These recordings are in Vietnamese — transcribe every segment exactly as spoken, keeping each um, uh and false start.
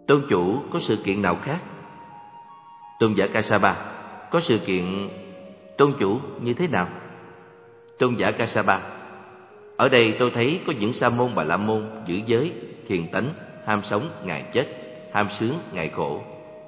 Tôn chủ có sự kiện nào khác? Tôn giả Kassapa: Có sự kiện. Tôn chủ như thế nào? Tôn giả Kassapa: Ở đây tôi thấy có những sa môn Bà La Môn giữ giới, thiền tánh, ham sống ngày chết, ham sướng ngày khổ.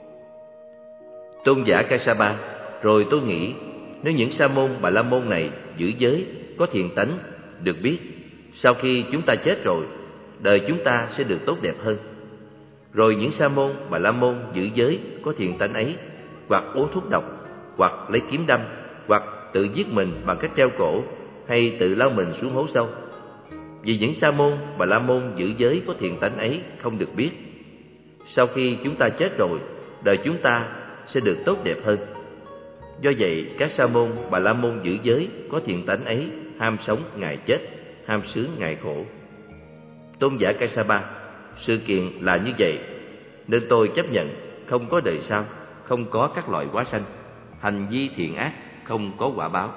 Tôn giả Kassapa: Rồi tôi nghĩ, nếu những sa môn Bà La Môn này giữ giới, có thiền tánh, được biết sau khi chúng ta chết rồi, đời chúng ta sẽ được tốt đẹp hơn. Rồi những sa môn Bà La Môn giữ giới, có thiền tánh ấy, hoặc uống thuốc độc, hoặc lấy kiếm đâm, hoặc tự giết mình bằng cách treo cổ, hay tự lao mình xuống hố sâu. Vì những sa môn Bà La Môn giữ giới có thiền tánh ấy không được biết, sau khi chúng ta chết rồi, đời chúng ta sẽ được tốt đẹp hơn. Do vậy, các sa môn Bà La Môn giữ giới có thiền tánh ấy ham sống ngày chết, ham sướng ngày khổ. Tôn giả Kassapa: Sự kiện là như vậy, nên tôi chấp nhận không có đời sau, không có các loại hóa sanh, hành vi thiện ác không có quả báo.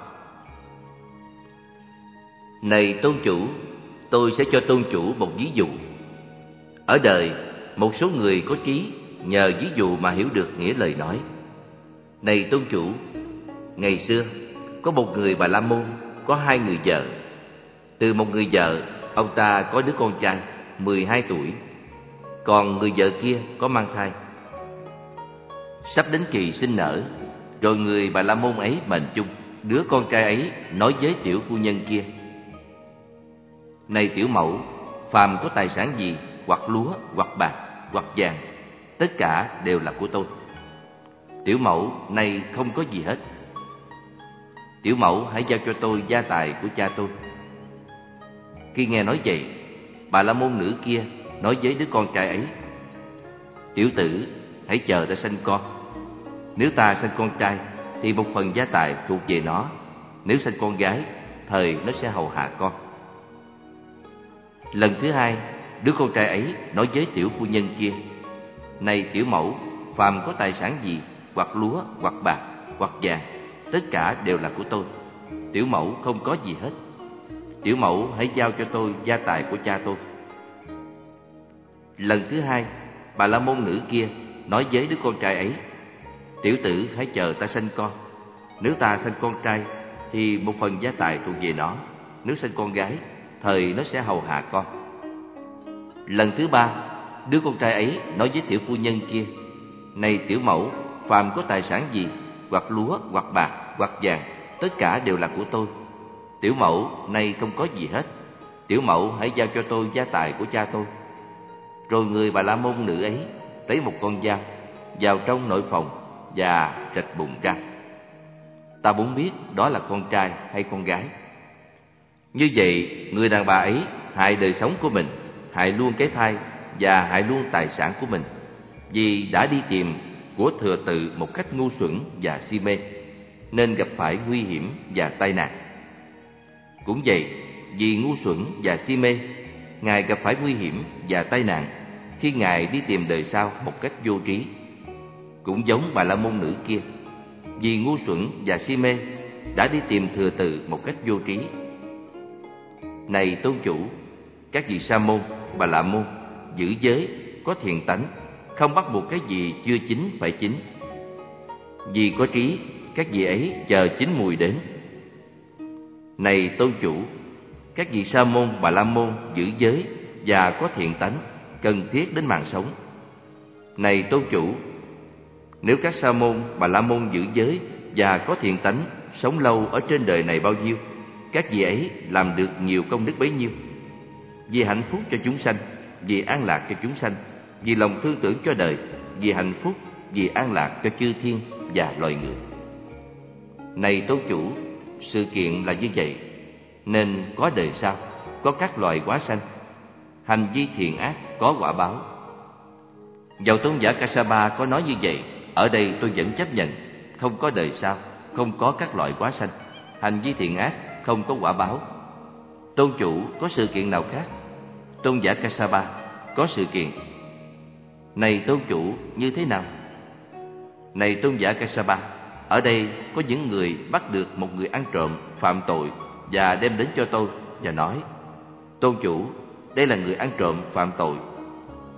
Này tôn chủ, tôi sẽ cho tôn chủ một ví dụ. Ở đời, một số người có trí nhờ ví dụ mà hiểu được nghĩa lời nói. Này tôn chủ, ngày xưa có một người Bà La Môn có hai người vợ. Từ một người vợ, ông ta có đứa con trai mười hai tuổi, còn người vợ kia có mang thai. Sắp đến kỳ sinh nở, rồi người Bà La Môn ấy mệnh chung, đứa con trai ấy nói với tiểu phu nhân kia: Này tiểu mẫu, phàm có tài sản gì, hoặc lúa, hoặc bạc, hoặc vàng, tất cả đều là của tôi. Tiểu mẫu nay không có gì hết. Tiểu mẫu hãy giao cho tôi gia tài của cha tôi. Khi nghe nói vậy, Bà La Môn nữ kia nói với đứa con trai ấy: Tiểu tử, hãy chờ ta sanh con. Nếu ta sanh con trai thì một phần gia tài thuộc về nó. Nếu sanh con gái, thời nó sẽ hầu hạ con. Lần thứ hai, đứa con trai ấy nói với tiểu phu nhân kia: Này tiểu mẫu, phàm có tài sản gì, hoặc lúa, hoặc bạc, hoặc vàng, tất cả đều là của tôi. Tiểu mẫu không có gì hết. Tiểu mẫu hãy giao cho tôi gia tài của cha tôi. Lần thứ hai, Bà La Môn nữ kia nói với đứa con trai ấy: Tiểu tử, hãy chờ ta sanh con. Nếu ta sanh con trai thì một phần gia tài thuộc về nó. Nếu sanh con gái, thời nó sẽ hầu hạ con. Lần thứ ba, đứa con trai ấy nói với tiểu phu nhân kia: Này tiểu mẫu, phàm có tài sản gì, hoặc lúa, hoặc bạc, hoặc vàng, tất cả đều là của tôi. Tiểu mẫu nay không có gì hết. Tiểu mẫu hãy giao cho tôi gia tài của cha tôi. Rồi người Bà La Môn nữ ấy lấy một con dao vào trong nội phòng và rạch bụng ra. Ta muốn biết đó là con trai hay con gái. Như vậy, người đàn bà ấy hại đời sống của mình, hại luôn cái thai và hại luôn tài sản của mình, vì đã đi tìm của thừa tự một cách ngu xuẩn và si mê, nên gặp phải nguy hiểm và tai nạn. Cũng vậy, vì ngu xuẩn và si mê, Ngài gặp phải nguy hiểm và tai nạn khi Ngài đi tìm đời sau một cách vô trí. Cũng giống Bà La Môn nữ kia, vì ngu xuẩn và si mê, đã đi tìm thừa tự một cách vô trí. Này tôn chủ, các vị sa môn, Bà La Môn giữ giới, có thiền tánh, không bắt buộc cái gì chưa chín phải chín. Vì có trí, các vị ấy chờ chín mùi đến. Này tôn chủ, các vị sa môn, Bà La Môn giữ giới và có thiện tánh, cần thiết đến mạng sống. Này tôn chủ, nếu các sa môn, Bà La Môn giữ giới và có thiện tánh sống lâu ở trên đời này bao nhiêu, các vị ấy làm được nhiều công đức bấy nhiêu. Vì hạnh phúc cho chúng sanh, vì an lạc cho chúng sanh, vì lòng thương tưởng cho đời, vì hạnh phúc, vì an lạc cho chư thiên và loài người. Này tôn chủ, sự kiện là như vậy, nên có đời sau, có các loài hóa sanh, hành vi thiện ác có quả báo. Dầu tôn giả Kassapa có nói như vậy, ở đây tôi vẫn chấp nhận không có đời sau, không có các loại hóa sanh, hành vi thiện ác không có quả báo. Tôn chủ có sự kiện nào khác? Tôn giả Kassapa: Có sự kiện. Này tôn chủ, như thế nào? Này tôn giả Kassapa, ở đây có những người bắt được một người ăn trộm phạm tội và đem đến cho tôi và nói: Tôn chủ, đây là người ăn trộm phạm tội,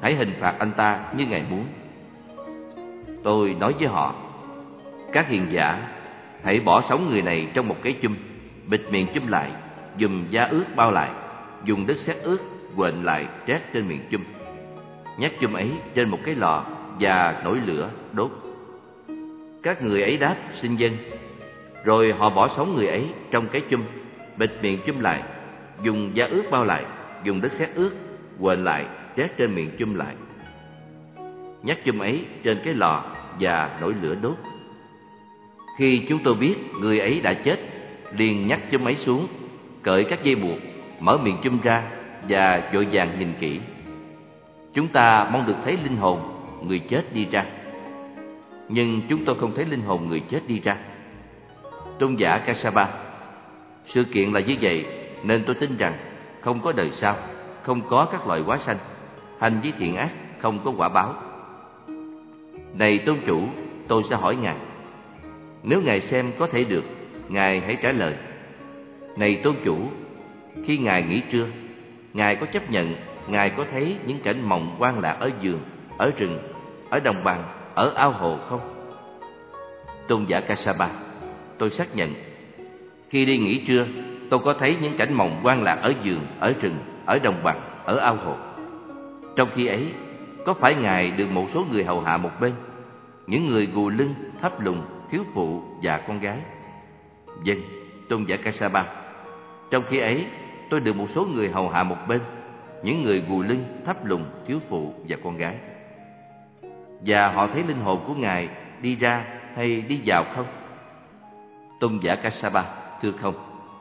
hãy hình phạt anh ta như Ngài muốn. Tôi nói với họ: các hiền giả, hãy bỏ sống người này trong một cái chum, bịt miệng chum lại, dùng da ướt bao lại, dùng đất sét ướt quện lại trét trên miệng chum, nhắc chum ấy trên một cái lò và nổi lửa đốt. Các người ấy đáp xin vâng. Rồi họ bỏ sống người ấy trong cái chum, bịt miệng chum lại, dùng da ướt bao lại, dùng đất sét ướt quện lại trét trên miệng chum lại, nhắc chum ấy trên cái lò và nổi lửa đốt. Khi chúng tôi biết người ấy đã chết, liền nhắc chum ấy xuống, cởi các dây buộc, mở miệng chum ra và vội vàng nhìn kỹ. Chúng ta mong được thấy linh hồn người chết đi ra, nhưng chúng tôi không thấy linh hồn người chết đi ra. Tôn giả Kassapa: sự kiện là như vậy nên tôi tin rằng không có đời sau, không có các loài hóa sanh, hành vi thiện ác không có quả báo. Này tôn chủ, tôi sẽ hỏi Ngài. Nếu Ngài xem có thể được, Ngài hãy trả lời. Này tôn chủ, khi Ngài nghỉ trưa, Ngài có chấp nhận Ngài có thấy những cảnh mộng hoang lạc ở vườn, ở rừng, ở đồng bằng, ở ao hồ không? Tôn giả Kassapa: tôi xác nhận. Khi đi nghỉ trưa, tôi có thấy những cảnh mộng hoang lạc ở vườn, ở rừng, ở đồng bằng, ở ao hồ. Trong khi ấy, có phải Ngài được một số người hầu hạ một bên, những người gù lưng, thấp lùn, thiếu phụ và con gái? Vâng, tôn giả Kassapa. Trong khi ấy, tôi được một số người hầu hạ một bên, những người gù lưng, thấp lùn, thiếu phụ và con gái. Và họ thấy linh hồn của Ngài đi ra hay đi vào không? Tôn giả Kassapa: thưa không.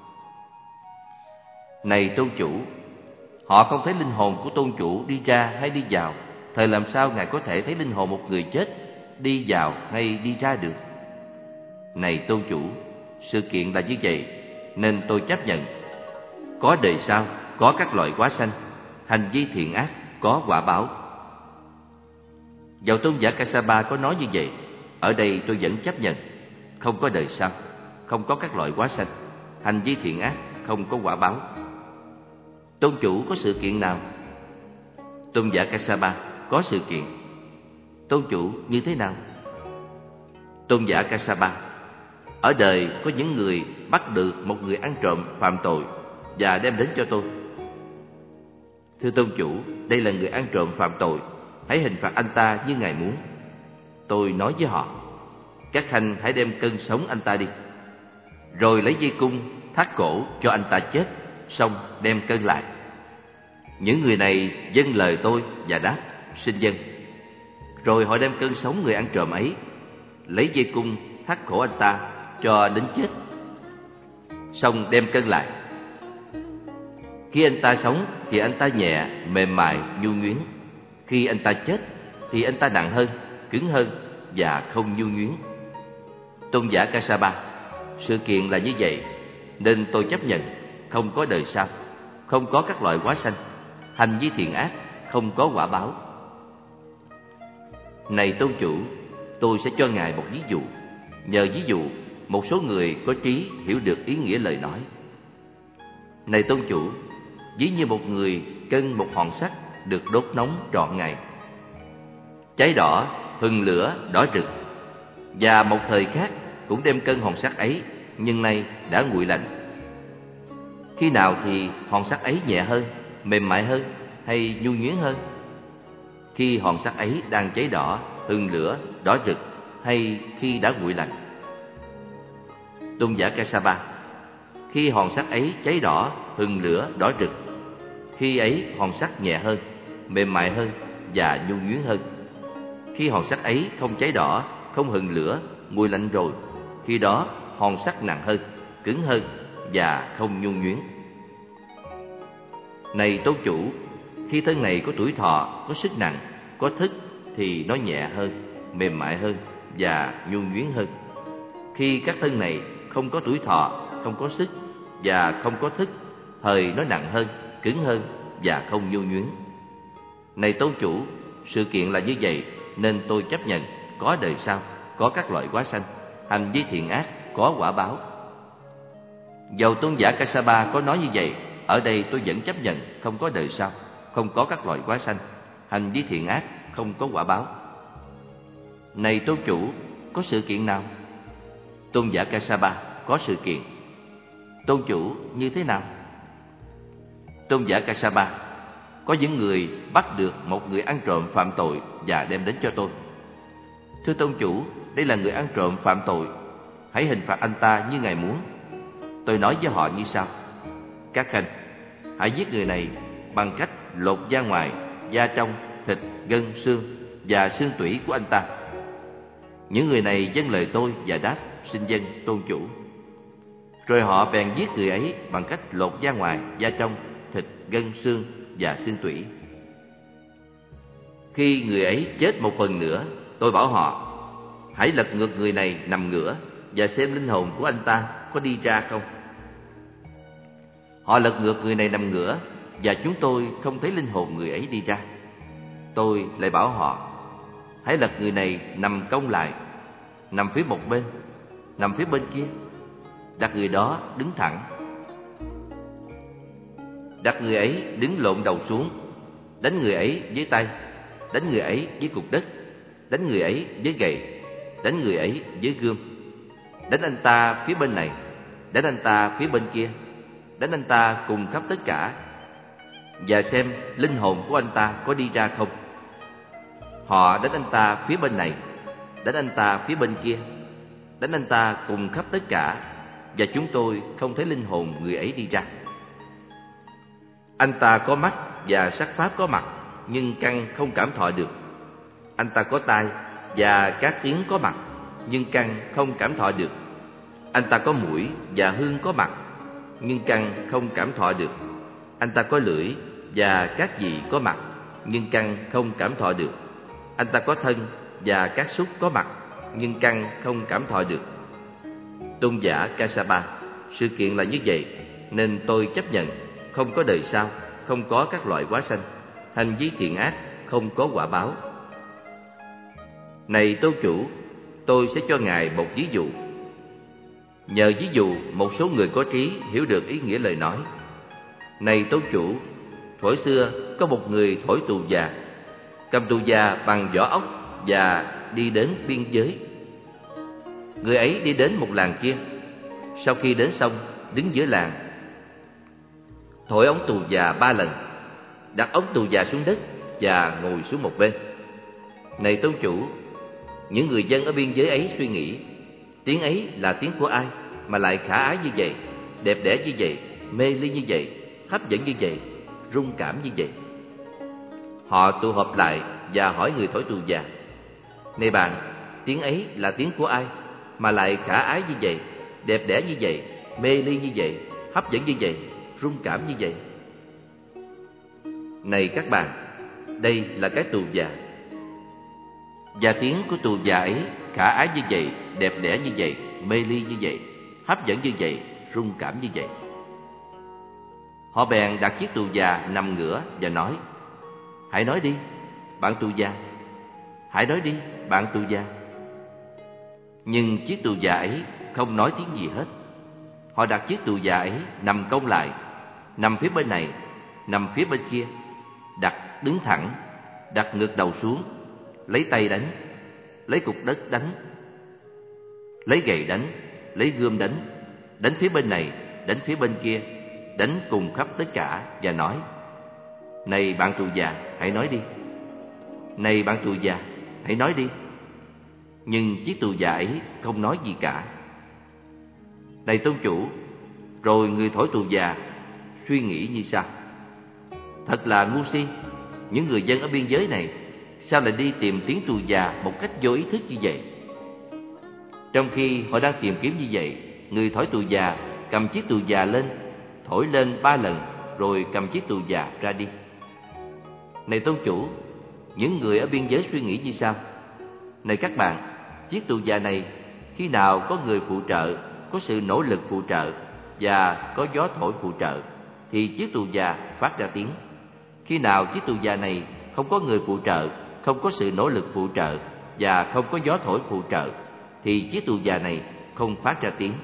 Này tôn chủ, họ không thấy linh hồn của tôn chủ đi ra hay đi vào, thời làm sao Ngài có thể thấy linh hồn một người chết đi vào hay đi ra được? Này tôn chủ, sự kiện là như vậy nên tôi chấp nhận. Có đời sau, có các loại hóa sanh, hành vi thiện ác có quả báo. Dầu tôn giả Kassapa có nói như vậy, ở đây tôi vẫn chấp nhận. Không có đời sau, không có các loại hóa sanh, hành vi thiện ác không có quả báo. Tôn chủ có sự kiện nào? Tôn giả Kassapa: có sự kiện. Tôn chủ như thế nào? Tôn giả Kassapa: ở đời có những người bắt được một người ăn trộm phạm tội và đem đến cho tôi. Thưa tôn chủ, đây là người ăn trộm phạm tội, hãy hình phạt anh ta như Ngài muốn. Tôi nói với họ: các khanh hãy đem cân sống anh ta đi, rồi lấy dây cung thắt cổ cho anh ta chết, xong đem cân lại. Những người này vâng lời tôi và đáp xin vâng. Rồi họ đem cân sống người ăn trộm ấy, lấy dây cung thắt cổ anh ta cho đến chết, xong đem cân lại. Khi anh ta sống thì anh ta nhẹ, mềm mại, nhu nhuyến. Khi anh ta chết thì anh ta nặng hơn, cứng hơn và không nhu nhuyến. Tôn giả Kassapa: sự kiện là như vậy nên tôi chấp nhận. Không có đời sau, không có các loại hóa sanh, hành vi thiện ác không có quả báo. Này tôn chủ, tôi sẽ cho Ngài một ví dụ. Nhờ ví dụ, một số người có trí hiểu được ý nghĩa lời nói. Này tôn chủ, ví như một người cân một hòn sắt được đốt nóng trọn ngày, cháy đỏ, hừng lửa, đỏ rực, và một thời khác cũng đem cân hòn sắt ấy, nhưng nay đã nguội lạnh. Khi nào thì hòn sắt ấy nhẹ hơn, mềm mại hơn hay nhu nhuyến hơn? Khi hòn sắt ấy đang cháy đỏ, hừng lửa, đỏ rực, hay khi đã nguội lạnh? Tôn giả Kassapa: khi hòn sắt ấy cháy đỏ, hừng lửa, đỏ rực, khi ấy hòn sắt nhẹ hơn, mềm mại hơn và nhu nhuyến hơn. Khi hòn sắt ấy không cháy đỏ, không hừng lửa, nguội lạnh rồi, khi đó hòn sắt nặng hơn, cứng hơn và không nhu nhuyến. Này tôn chủ, khi thân này có tuổi thọ, có sức nặng, có thức thì nó nhẹ hơn, mềm mại hơn và nhu nhuyến hơn. Khi các thân này không có tuổi thọ, không có sức và không có thức, thời nó nặng hơn, cứng hơn và không nhu nhuyến. Này tôn chủ, sự kiện là như vậy nên tôi chấp nhận. Có đời sau, có các loại hóa sanh, hành vi thiện ác có quả báo. Dầu tôn giả Kassapa có nói như vậy, ở đây tôi vẫn chấp nhận. Không có đời sau, không có các loại hóa sanh, hành vi thiện ác không có quả báo. Này tôn chủ, có sự kiện nào? Tôn giả Kassapa: có sự kiện. Tôn chủ, như thế nào? Tôn giả Kassapa: có những người bắt được một người ăn trộm phạm tội và đem đến cho tôi. Thưa tôn chủ, đây là người ăn trộm phạm tội, hãy hình phạt anh ta như ngài muốn. Tôi nói với họ như sau: các khanh, hãy giết người này bằng cách lột da ngoài, da trong, thịt, gân, xương và xương tủy của anh ta. Những người này vâng lời tôi và đáp: xin vâng tôn chủ. Rồi họ bèn giết người ấy bằng cách lột da ngoài, da trong, thịt, gân, xương và xương tủy. Khi người ấy chết một phần nữa, tôi bảo họ: hãy lật ngược người này nằm ngửa và xem linh hồn của anh ta có đi ra không. Họ lật ngược người này nằm ngửa và chúng tôi không thấy linh hồn người ấy đi ra. Tôi lại bảo họ: hãy lật người này nằm cong lại, nằm phía một bên, nằm phía bên kia. Đặt người đó đứng thẳng. Đặt người ấy đứng lộn đầu xuống. Đánh người ấy với tay, đánh người ấy với cục đất, đánh người ấy với gậy, đánh người ấy với gươm. Đánh anh ta phía bên này, đánh anh ta phía bên kia, đánh anh ta cùng khắp tất cả, và xem linh hồn của anh ta có đi ra không. Họ đánh anh ta phía bên này, đánh anh ta phía bên kia, đánh anh ta cùng khắp tất cả, và chúng tôi không thấy linh hồn người ấy đi ra. Anh ta có mắt và sắc pháp có mặt, nhưng căn không cảm thọ được. Anh ta có tai và các tiếng có mặt, nhưng căn không cảm thọ được. Anh ta có mũi và hương có mặt, nhưng căn không cảm thọ được. Anh ta có lưỡi và các vị có mặt, nhưng căn không cảm thọ được. Anh ta có thân và các xúc có mặt, nhưng căn không cảm thọ được. Tôn giả Kassapa: sự kiện là như vậy, nên tôi chấp nhận không có đời sau, không có các loại hóa sanh, hành vi thiện ác không có quả báo. Này tôn chủ, tôi sẽ cho ngài một ví dụ. Nhờ ví dụ, một số người có trí hiểu được ý nghĩa lời nói. Này tôn chủ, thuở xưa có một người thổi tù già, cầm tù già bằng vỏ ốc và đi đến biên giới. Người ấy đi đến một làng kia. Sau khi đến xong, đứng giữa làng, thổi ống tù già ba lần, đặt ống tù già xuống đất và ngồi xuống một bên. Này tôn chủ, những người dân ở biên giới ấy suy nghĩ, tiếng ấy là tiếng của ai mà lại khả ái như vậy, đẹp đẽ như vậy, mê ly như vậy, hấp dẫn như vậy, rung cảm như vậy. Họ tụ họp lại và hỏi người thổi tù già: này bạn, tiếng ấy là tiếng của ai mà lại khả ái như vậy, đẹp đẽ như vậy, mê ly như vậy, hấp dẫn như vậy, rung cảm như vậy? Này các bạn, đây là cái tù già. Và tiếng của tù già ấy khả ái như vậy, đẹp đẽ như vậy, mê ly như vậy, hấp dẫn như vậy, rung cảm như vậy. Họ bèn đặt chiếc tù già nằm ngửa và nói: hãy nói đi, bạn tù già. Hãy nói đi, bạn tù già. Nhưng chiếc tù già ấy không nói tiếng gì hết. Họ đặt chiếc tù già ấy nằm cong lại, nằm phía bên này, nằm phía bên kia, đặt đứng thẳng, đặt ngược đầu xuống, lấy tay đánh, lấy cục đất đánh, lấy gậy đánh, lấy gươm đánh, đánh phía bên này, đánh phía bên kia, đánh cùng khắp tất cả và nói: này bạn tù già, hãy nói đi. Này bạn tù già, hãy nói đi. Nhưng chiếc tù già ấy không nói gì cả. Này tôn chủ, rồi người thổi tù già suy nghĩ như sau: thật là ngu si, những người dân ở biên giới này sao lại đi tìm tiếng tù già một cách vô ý thức như vậy? Trong khi họ đang tìm kiếm như vậy, người thổi tù già cầm chiếc tù già lên, thổi lên ba lần, rồi cầm chiếc tù già ra đi. Này tôn chủ, những người ở biên giới suy nghĩ như sao? Này các bạn, chiếc tù già này khi nào có người phụ trợ, có sự nỗ lực phụ trợ và có gió thổi phụ trợ, thì chiếc tù già phát ra tiếng. Khi nào chiếc tù già này không có người phụ trợ, không có sự nỗ lực phụ trợ và không có gió thổi phụ trợ, thì chiếc tù già này không phát ra tiếng.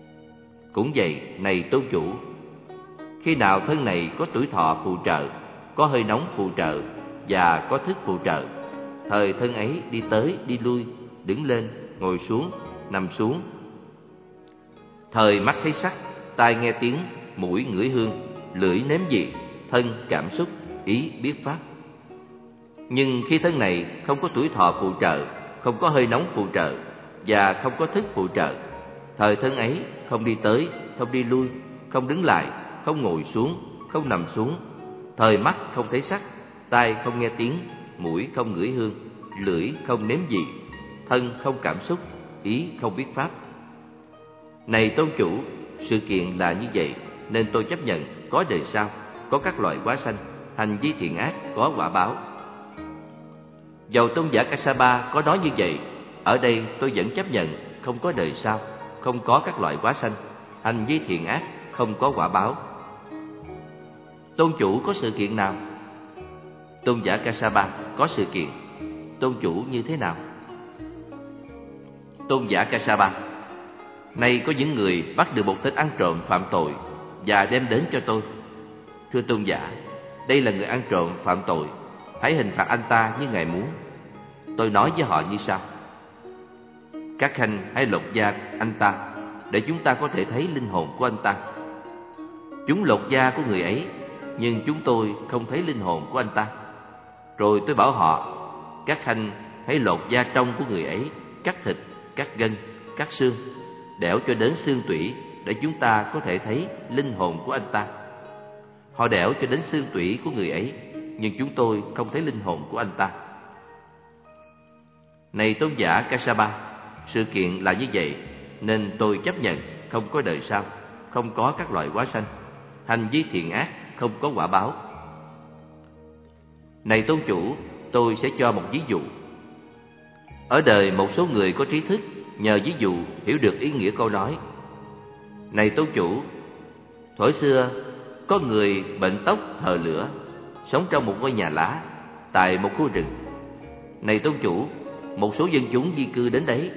Cũng vậy, này tôn chủ, khi nào thân này có tuổi thọ phụ trợ, có hơi nóng phụ trợ và có thức phụ trợ. Thời thân ấy đi tới đi lui, đứng lên, ngồi xuống, nằm xuống. Thời mắt thấy sắc, tai nghe tiếng, mũi ngửi hương, lưỡi nếm vị, thân cảm xúc, ý biết pháp. Nhưng khi thân này không có tuổi thọ phụ trợ, không có hơi nóng phụ trợ và không có thức phụ trợ, thời thân ấy không đi tới, không đi lui, không đứng lại, không ngồi xuống, không nằm xuống. Thời mắt không thấy sắc, tai không nghe tiếng, mũi không ngửi hương, lưỡi không nếm vị, thân không cảm xúc, ý không biết pháp. Này tôn chủ, sự kiện là như vậy, nên tôi chấp nhận có đời sau, có các loại hóa sanh, hành vi thiện ác, có quả báo. Dầu tôn giả Kassapa có nói như vậy, ở đây tôi vẫn chấp nhận không có đời sau, không có các loại hóa sanh, hành vi thiện ác, không có quả báo. Tôn chủ có sự kiện nào? Tôn giả Kassapa có sự kiện. Tôn chủ như thế nào? Tôn giả Kassapa: nay có những người bắt được một tên ăn trộm phạm tội và đem đến cho tôi. Thưa tôn giả, đây là người ăn trộm phạm tội, hãy hình phạt anh ta như ngài muốn. Tôi nói với họ như sau: các khanh hãy lột da anh ta, để chúng ta có thể thấy linh hồn của anh ta. Chúng lột da của người ấy, nhưng chúng tôi không thấy linh hồn của anh ta. Rồi tôi bảo họ: các khanh hãy lột da trong của người ấy, cắt thịt, cắt gân, cắt xương, đẽo cho đến xương tủy, để chúng ta có thể thấy linh hồn của anh ta. Họ đẽo cho đến xương tủy của người ấy, nhưng chúng tôi không thấy linh hồn của anh ta. Này tôn giả Kassapa, sự kiện là như vậy, nên tôi chấp nhận không có đời sau, không có các loại hóa sanh, hành vi thiện ác, không có quả báo. Này tôn chủ, tôi sẽ cho một ví dụ. Ở đời một số người có trí thức nhờ ví dụ hiểu được ý nghĩa câu nói. Này tôn chủ, thuở xưa có người bệnh tóc thờ lửa, sống trong một ngôi nhà lá tại một khu rừng. Này tôn chủ, một số dân chúng di cư đến đấy.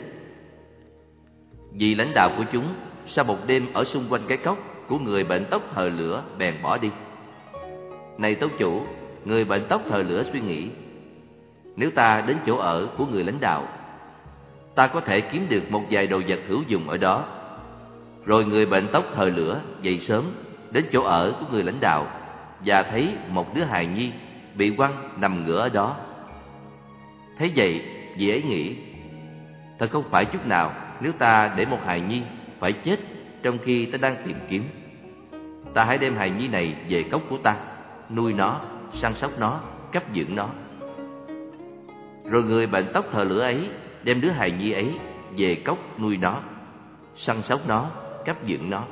Vì lãnh đạo của chúng sau một đêm ở xung quanh cái cốc của người bệnh tóc thờ lửa bèn bỏ đi. Này tôn chủ, người bệnh tóc thờ lửa suy nghĩ: nếu ta đến chỗ ở của người lãnh đạo, ta có thể kiếm được một vài đồ vật hữu dụng ở đó. Rồi người bệnh tóc thờ lửa dậy sớm đến chỗ ở của người lãnh đạo và thấy một đứa hài nhi bị quăng nằm ngửa ở đó. Thấy vậy, vị ấy nghĩ: thật không phải chút nào nếu ta để một hài nhi phải chết trong khi ta đang tìm kiếm. Ta hãy đem hài nhi này về cốc của ta, nuôi nó, săn sóc nó, cấp dưỡng nó. Rồi người bệnh tóc thờ lửa ấy đem đứa hài nhi ấy về cốc nuôi nó, săn sóc nó, cấp dưỡng nó.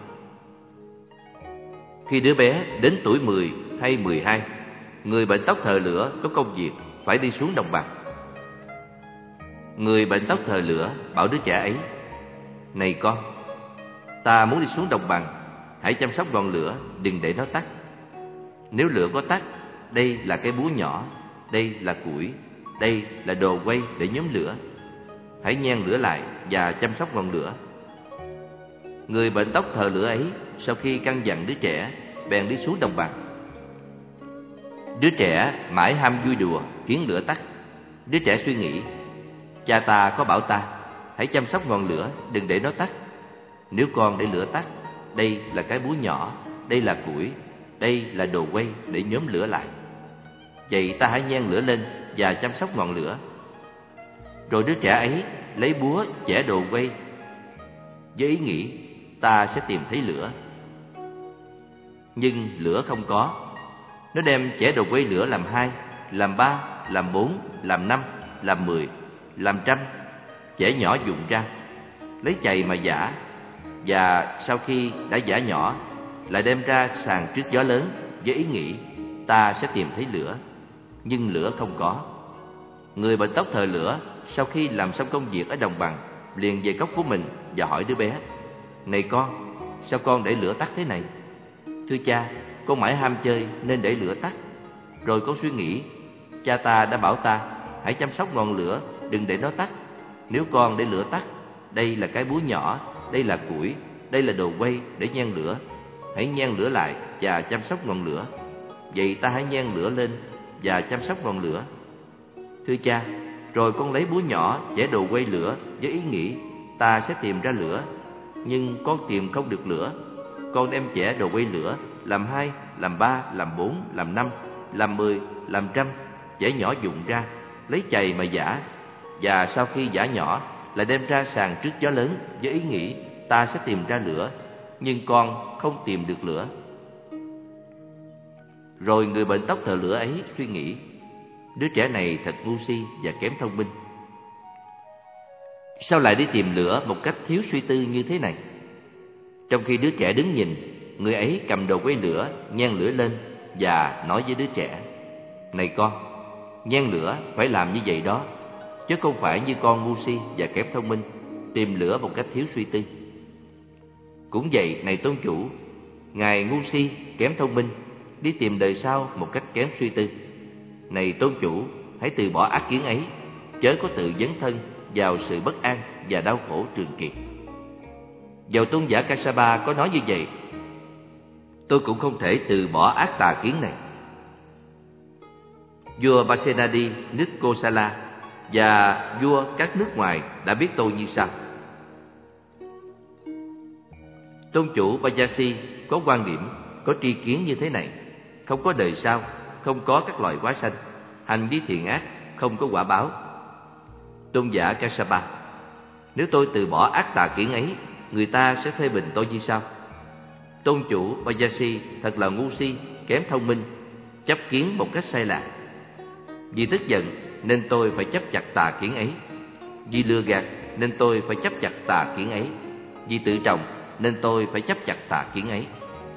Khi đứa bé đến tuổi mười hay mười hai, người bệnh tóc thờ lửa có công việc phải đi xuống đồng bằng. Người bệnh tóc thờ lửa bảo đứa trẻ ấy: này con, ta muốn đi xuống đồng bằng, hãy chăm sóc ngọn lửa, đừng để nó tắt. Nếu lửa có tắt, đây là cái búa nhỏ, đây là củi, đây là đồ quay để nhóm lửa. Hãy nhen lửa lại và chăm sóc ngọn lửa. Người bệnh tóc thờ lửa ấy sau khi căn dặn đứa trẻ, bèn đi xuống đồng bằng. Đứa trẻ mãi ham vui đùa khiến lửa tắt. Đứa trẻ suy nghĩ: cha ta có bảo ta hãy chăm sóc ngọn lửa, đừng để nó tắt. Nếu con để lửa tắt, đây là cái búa nhỏ, đây là củi, đây là đồ quay để nhóm lửa lại. Vậy ta hãy nhen lửa lên và chăm sóc ngọn lửa. Rồi đứa trẻ ấy lấy búa chẻ đồ quay với ý nghĩ ta sẽ tìm thấy lửa. Nhưng lửa không có. Nó đem chẻ đồ quay lửa làm hai, làm ba, làm bốn, làm năm, làm mười, làm trăm, chẻ nhỏ dụng ra, lấy chày mà giã. Và sau khi đã giã nhỏ, lại đem ra sàn trước gió lớn với ý nghĩ ta sẽ tìm thấy lửa. Nhưng lửa không có. Người bệnh tóc thờ lửa sau khi làm xong công việc ở đồng bằng, liền về cốc của mình và hỏi đứa bé: này con, sao con để lửa tắt thế này? Thưa cha, con mãi ham chơi nên để lửa tắt. Rồi con suy nghĩ: cha ta đã bảo ta hãy chăm sóc ngọn lửa, đừng để nó tắt. Nếu con để lửa tắt, đây là cái búa nhỏ, đây là củi, đây là đồ quay để nhen lửa. Hãy nhen lửa lại và chăm sóc ngọn lửa. vậy ta hãy nhen lửa lên và chăm sóc ngọn lửa. Thưa cha, rồi con lấy búa nhỏ chẻ đồ quay lửa với ý nghĩ ta sẽ tìm ra lửa, nhưng con tìm không được lửa. Con đem chẻ đồ quay lửa làm hai, làm ba, làm bốn, làm năm, làm mười, làm trăm, chẻ nhỏ dụng ra, lấy chày mà giã, và sau khi giã nhỏ lại đem ra sàn trước gió lớn với ý nghĩ ta sẽ tìm ra lửa, nhưng con không tìm được lửa. Rồi người bệnh tóc thợ lửa ấy suy nghĩ, đứa trẻ này thật ngu si và kém thông minh. Sao lại đi tìm lửa một cách thiếu suy tư như thế này? Trong khi đứa trẻ đứng nhìn, người ấy cầm đồ quay lửa, nhen lửa lên và nói với đứa trẻ, này con, nhen lửa phải làm như vậy đó, chứ không phải như con ngu si và kém thông minh, tìm lửa một cách thiếu suy tư. Cũng vậy, này tôn chủ, ngài ngu si, kém thông minh, đi tìm đời sau một cách kém suy tư. Này tôn chủ, hãy từ bỏ ác kiến ấy, chớ có tự dấn thân vào sự bất an và đau khổ trường kỳ. Dầu tôn giả Kassapa có nói như vậy, tôi cũng không thể từ bỏ ác tà kiến này. Vua Pasenadi nước Kosala và vua các nước ngoài đã biết tôi như sau. Tôn chủ Pajasi có quan điểm, có tri kiến như thế này: không có đời sau, không có các loài hóa sanh, hành vi thiện ác, không có quả báo. Tôn giả Kassapa: nếu tôi từ bỏ ác tà kiến ấy, người ta sẽ phê bình tôi như sau: tôn chủ Pajasi thật là ngu si, kém thông minh, chấp kiến một cách sai lạc. Vì tức giận nên tôi phải chấp chặt tà kiến ấy. Vì lừa gạt nên tôi phải chấp chặt tà kiến ấy. Vì tự trọng nên tôi phải chấp chặt tà kiến ấy.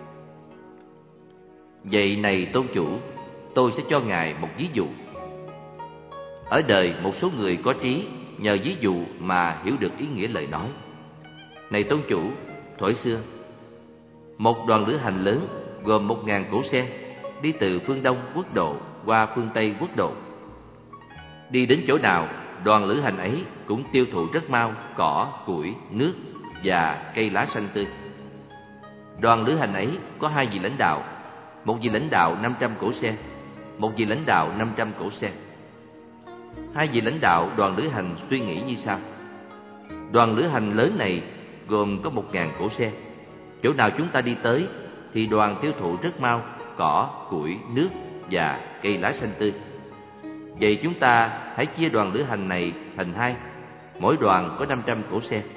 Vậy này tôn chủ, tôi sẽ cho ngài một ví dụ. Ở đời một số người có trí nhờ ví dụ mà hiểu được ý nghĩa lời nói. Này tôn chủ, thuở xưa, một đoàn lữ hành lớn gồm một ngàn cỗ xe đi từ phương Đông quốc độ qua phương Tây quốc độ. Đi đến chỗ nào, đoàn lữ hành ấy cũng tiêu thụ rất mau cỏ, củi, nước và cây lá xanh tươi. Đoàn lữ hành ấy có hai vị lãnh đạo, một vị lãnh đạo năm trăm cỗ xe, một vị lãnh đạo năm trăm cỗ xe. Hai vị lãnh đạo đoàn lữ hành suy nghĩ như sau: đoàn lữ hành lớn này gồm có một ngàn cỗ xe. Chỗ nào chúng ta đi tới thì đoàn tiêu thụ rất mau cỏ, củi, nước và cây lá xanh tươi. Vậy chúng ta hãy chia đoàn lữ hành này thành hai, mỗi đoàn có năm trăm cỗ xe.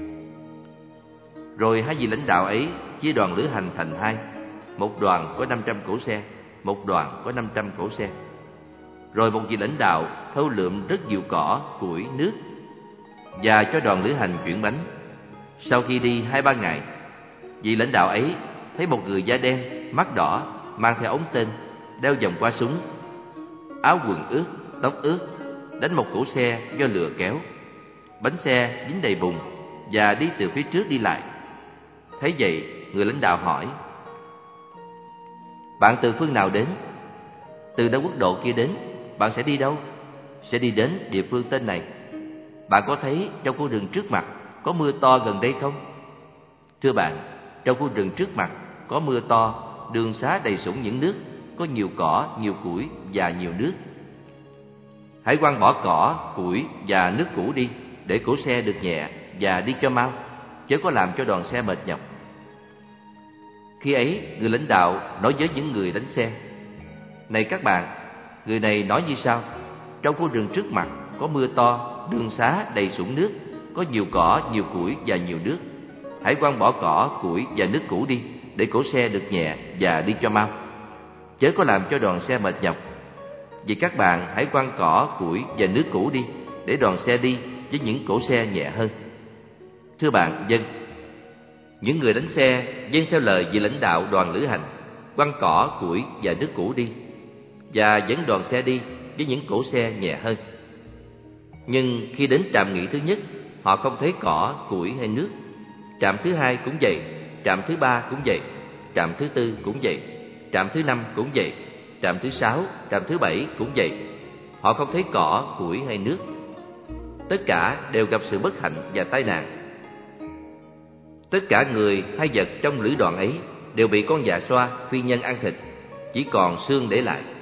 Rồi hai vị lãnh đạo ấy chia đoàn lữ hành thành hai, một đoàn có năm trăm cỗ xe, một đoàn có năm trăm cỗ xe. Rồi một vị lãnh đạo thâu lượm rất nhiều cỏ, củi, nước và cho đoàn lữ hành chuyển bánh. Sau khi đi hai ba ngày, vị lãnh đạo ấy thấy một người da đen, mắt đỏ, mang theo ống tên, đeo vòng qua súng, áo quần ướt, tóc ướt, đánh một cỗ xe do lừa kéo. Bánh xe dính đầy bùn và đi từ phía trước đi lại. Thấy vậy, người lãnh đạo hỏi: bạn từ phương nào đến? Từ đâu quốc độ kia đến. Bạn sẽ đi đâu? Sẽ đi đến địa phương tên này. Bạn có thấy trong khu rừng trước mặt có mưa to gần đây không? Thưa bạn, trong khu rừng trước mặt có mưa to, đường xá đầy sũng những nước, có nhiều cỏ, nhiều củi và nhiều nước. Hãy quăng bỏ cỏ, củi và nước cũ đi, để cỗ xe được nhẹ và đi cho mau, chớ có làm cho đoàn xe mệt nhọc. Khi ấy, người lãnh đạo nói với những người đánh xe: này các bạn, người này nói như sau: trong khu rừng trước mặt có mưa to, đường xá đầy sũng nước, có nhiều cỏ, nhiều củi và nhiều nước. Hãy quăng bỏ cỏ, củi và nước cũ đi, để cỗ xe được nhẹ và đi cho mau, chớ có làm cho đoàn xe mệt nhọc. Vì các bạn hãy quăng cỏ, củi và nước cũ đi, để đoàn xe đi với những cỗ xe nhẹ hơn. Thưa bạn, dân. Những người đánh xe vâng theo lời vị lãnh đạo đoàn lữ hành, quăng cỏ, củi và nước cũ đi, và dẫn đoàn xe đi với những cỗ xe nhẹ hơn. Nhưng khi đến trạm nghỉ thứ nhất, họ không thấy cỏ, củi hay nước. Trạm thứ hai cũng vậy, trạm thứ ba cũng vậy, trạm thứ tư cũng vậy, trạm thứ năm cũng vậy, trạm thứ sáu, trạm thứ bảy cũng vậy. Họ không thấy cỏ, củi hay nước. Tất cả đều gặp sự bất hạnh và tai nạn. Tất cả người hay vật trong lữ đoàn ấy đều bị con dạ xoa phi nhân ăn thịt, chỉ còn xương để lại.